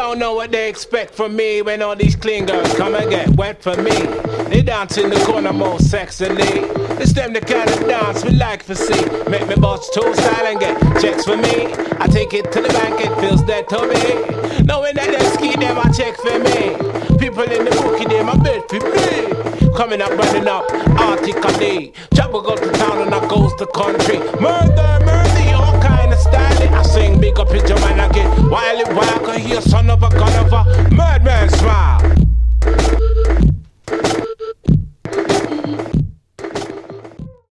don't know what they expect from me when all these clean girls come and get wet for me. They dance in the corner most sexily. It's them the kind of dance we like to see. Make me bust two style and get checks for me. I take it to the bank, it feels dead to me. Knowing that they ski them, I check for me. People in the bookie, them, I bet for me. Coming up, running up, artically. Chopper go to town and I goes to country. Murder, murder, all kind of style. I sing big up his man, I get wildly wild. Cause he a son of a gun of a madman smile.